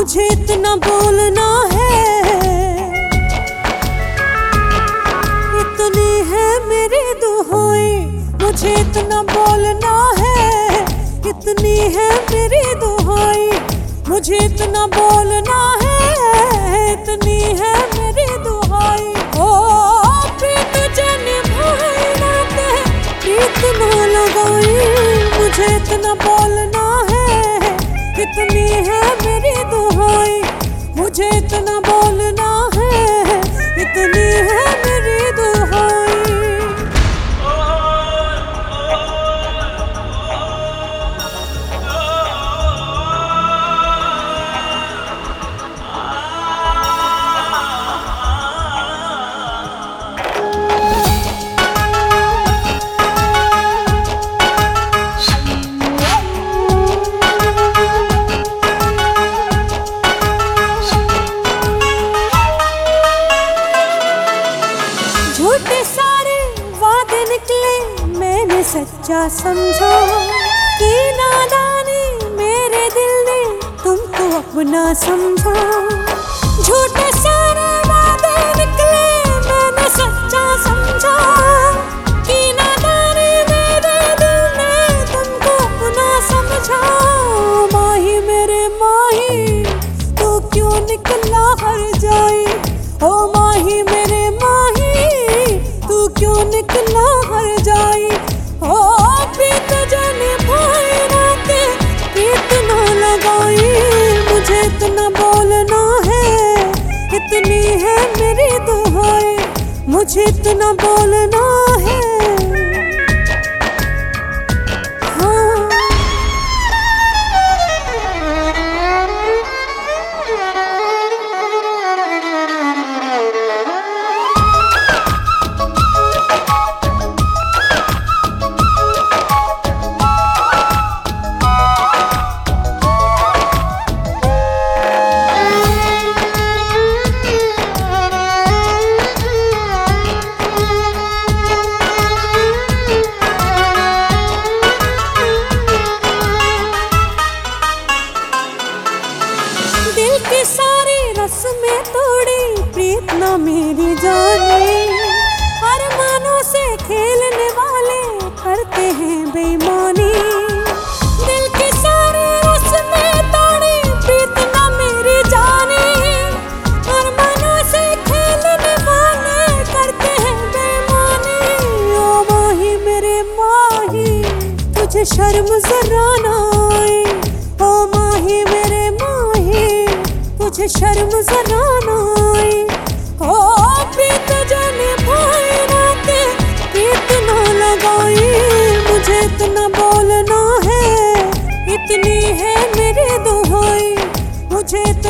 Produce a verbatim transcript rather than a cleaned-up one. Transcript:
मुझे इतना बोलना है, इतनी है मेरी दुहाई। मुझे इतना बोलना है, इतनी है मेरी दुहाई। मुझे इतना बोलना है, इतनी है मेरी दुहाई। ओ प्रीत जाने भाई नाते प्रीत ना लगाई। मुझे इतना बोलना है, इतनी है मेरी दुहाई। मुझे इतना बोलना है, इतनी है मेरी दुहाई। झूठे सारे वादे निकले, मैंने सच्चा समझा कि नादानी मेरे दिल ने तुमको अपना समझा। झूठे सारे वादे निकले, मैंने सच्चा समझा कि नादानी मेरे दिल ने तुमको अपना समझा। माही मेरे माही तू क्यों निकला हर जाई। ओ माही मेरे माही तू क्यों निकला हर जाई। ओ प्रीत जाने भाई नाते प्रीत ना लगाई। मुझे इतना बोलना है, इतनी है मेरी दुहाई। मुझे इतना बोलना है, हाँ। दिल की सारी रस्में तोड़ी प्रीत ना मेरी जाने। अरमानों से खेलने वाले करते हैं बेईमानी। दिल की सारी रस्में तोड़ी प्रीत ना मेरी जाने। अरमानों से खेलने वाले करते हैं बेईमानी। ओ माही मेरे माही तुझे शर्म जरा ना आए। ओ माही मेरे माही तुझे शर्म जरा ना आए। ओ प्रीत जाने भाई नाते प्रीत ना लगाई। मुझे इतना बोलना है, इतनी है मेरी दुहाई। मुझे